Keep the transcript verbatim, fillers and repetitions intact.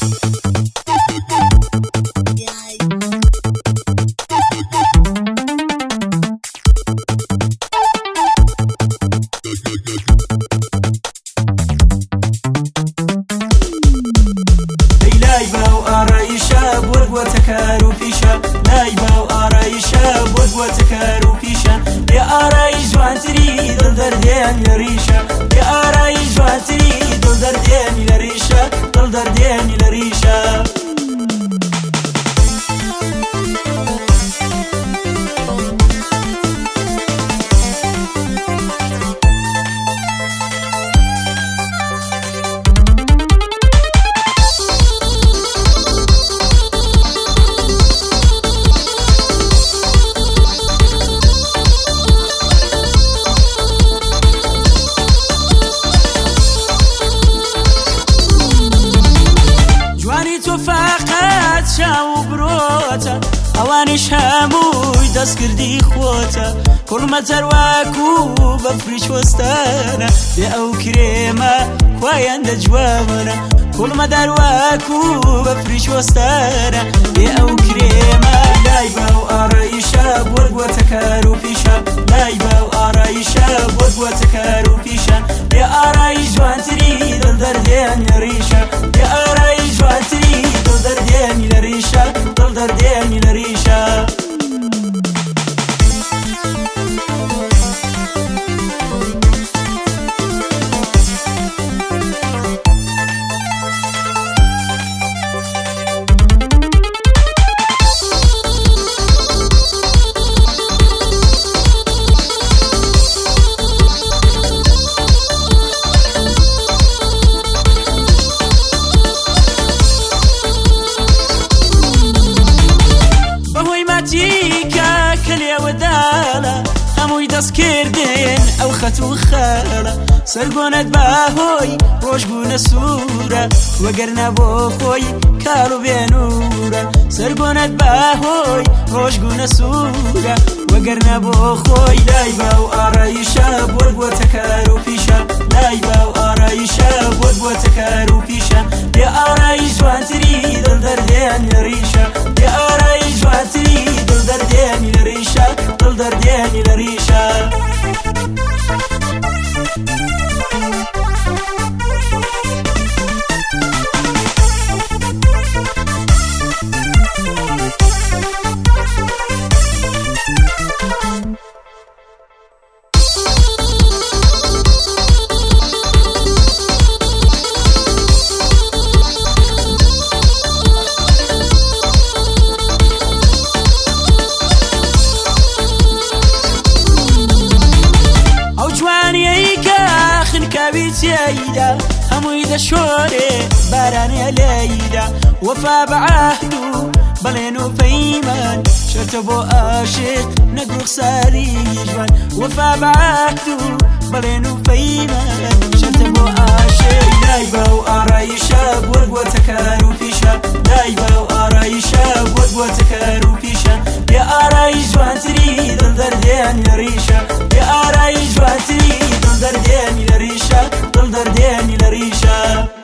وتكار وفيشا لايبا وآرايشا بود وتكار وفيشا يا آرايش جوان تريد دردين لريشا يا آرايش جوان تريد دردين لريشا دردين لريشا فقط شاو بروتا اوانش هموی دست کردی خوتا کل متر واکو بفریش وستانا بی او کریما کوایند جوامنا کل مدر واکو بفریش وستانا بی او کریما لایبا و آرایشا بود و تکارو پیشا لایبا و آرایشا بود و تکارو پیشا بی آرایش جوان تری دل دردین ریشا بی آرایش جوان تری درديني لريشا ضل درديني لريشا جيكا كليا ودالا هموي دست كردين او خطو خالا سرقونت باهوي روش بونا سورا وقرنا بوخوي كالو بينورا سرقونت باهوي روش بونا سورا وقرنا بوخوي لايبا وآرايشا بود وتكارو فيشا لايبا وآرايشا بود وتكارو فيشا يا آرايش جوان تريد دردين لريشا يا آرايش جوان تريد درديني لريشا ضل درديني لريشا سيدا هموي ذا شوري باراني ليدا وفا بعهدو بلينو فيمان شرطبو آشق نقرق ساري جوان وفا بعهدو بلينو فيمان شرطبو آشق لايبا وآرايشا بود وتكارو فيشا لايبا وآرايشا بود وتكارو فيشا يا آرايش جوان تريد دردين لريشا يا آرايش جوان تريد دردين لريشا ضل درديني لريشا